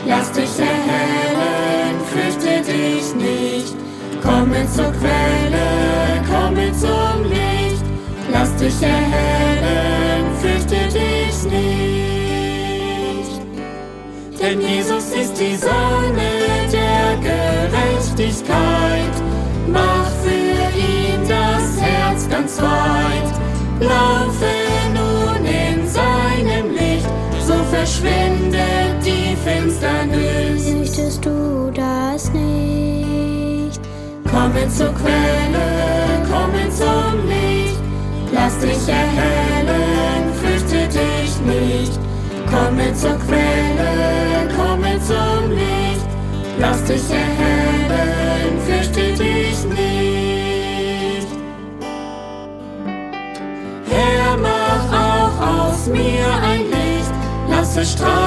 lass dich erhellen, fürchte dich nicht. Komme zur Quelle, komme zum Licht, lass dich erhellen, fürchte dich nicht. Denn Jesus ist die Sonne der Gerechtigkeit, mach für ihn das Herz ganz weit. Laufe nun in seinem Licht, so verschwindet die Finsternis. Möchtest du das nicht? Komme zur Quelle, komme zum Licht, lass dich erhellen, fürchte dich nicht. Komme zur Quelle, komme zum Licht, lass dich erhellen, fürchte dich nicht. Herr, mach auch aus mir ein Licht, lass es strahlen.